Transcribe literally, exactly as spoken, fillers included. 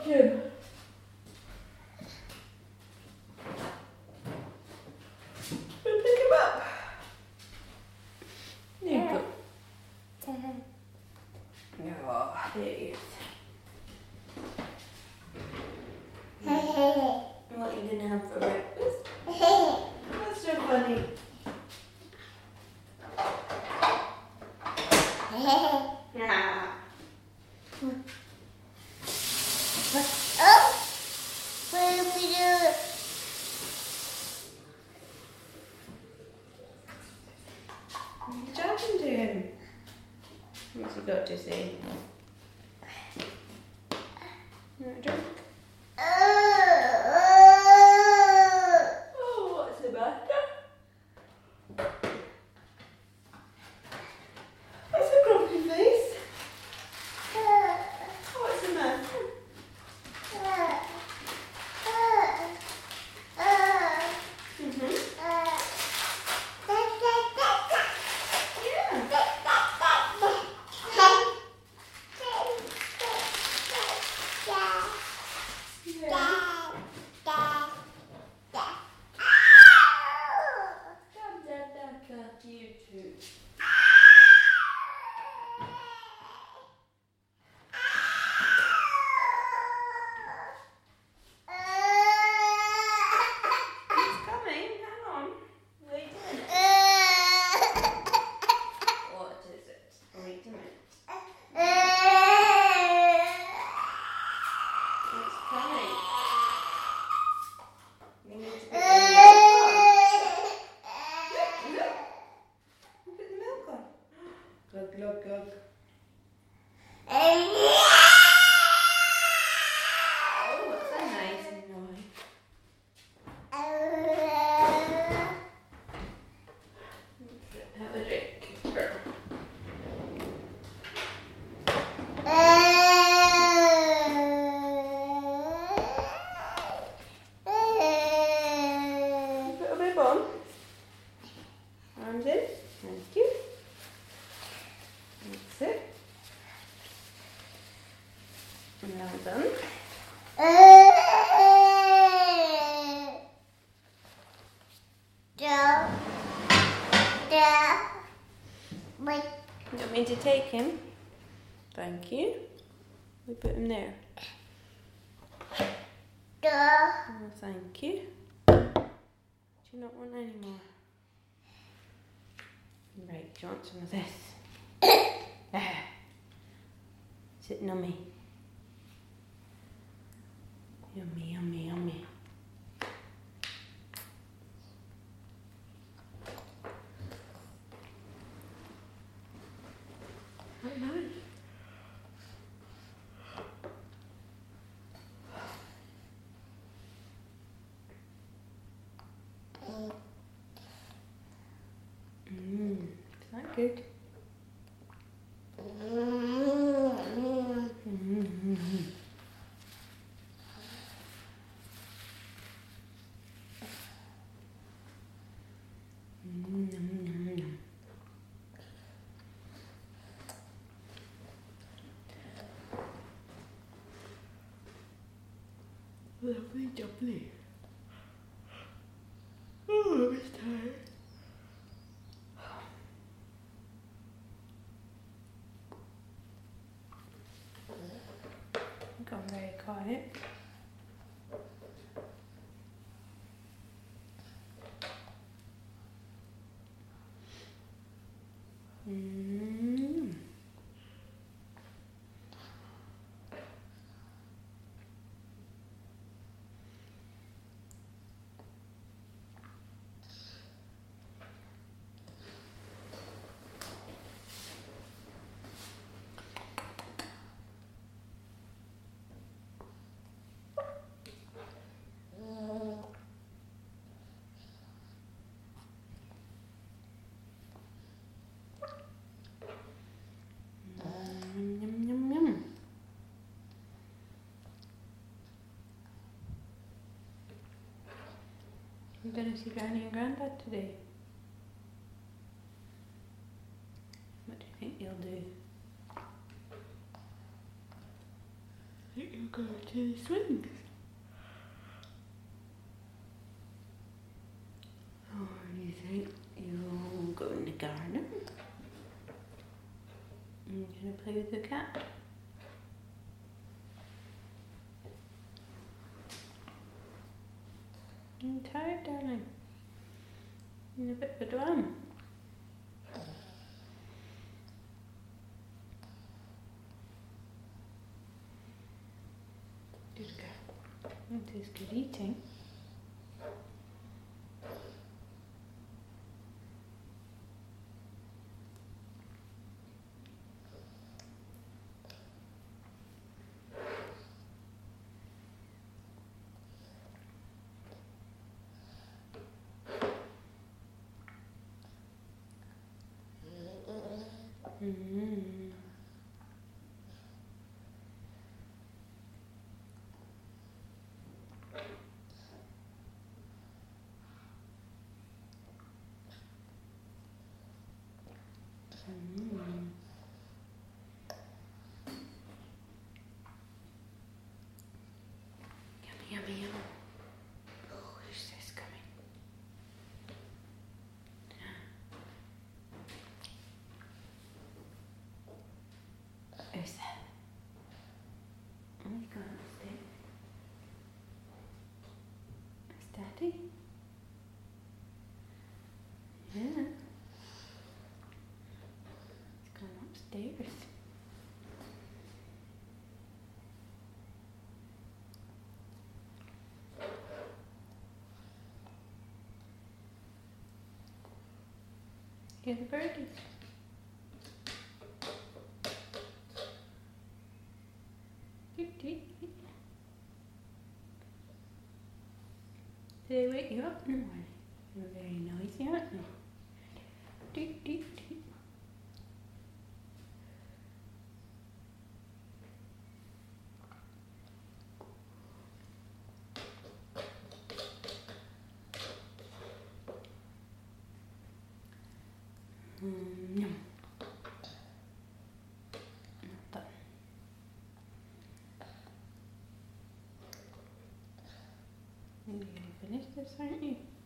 him. We'll pick him up. There you go. Oh, there he is. What are you going to have for breakfast? That's so funny. Yeah. Oh! What did we do? What are you talking to him? What's he got to say? You want a drink? Oh, what's the matter? What's the grumpy face? What's the matter? Mm-hmm. You too. He's coming. Hang on. Wait a minute. What is it? Wait a minute. It's coming. You need to put the milk on. Look, look. Put the milk on. Glug, glug, glug. Oh, what's a nice noise? Have a drink, girl. Put a bib on. Arms in. Thank you. That's it. Well done. You want me to take him? Thank you. We put him there. Oh, thank you. Do you not want any more? Right, do you want some of this? Ah. Is it nummy? Yummy, yummy, yummy. Not nice. Mmm, is that good? Mm-hmm. Mm-hmm. Lovely jubbly. Oh, I'm tired. Gone very quiet. Mm. I'm going to see Granny and Grandad today. What do you think you'll do? I think you'll We're going to the swings. Or do you think you'll go in the garden? And you're going to play with the cat? I'm tired, darling. You're in a bit of a drum. Good girl. That is good eating. Mm-hmm. Mm. Yummy, yummy, yummy. Oh, who's this coming? Who's that? Oh, you got upstairs. It's Daddy? Yeah. He's gone upstairs. Hear the birdies. Doot, doot. Did they wake you up in the morning? You were very noisy, aren't you? Doot, doot, doot. Mm, yum. Not done. You're gonna finish this, aren't you?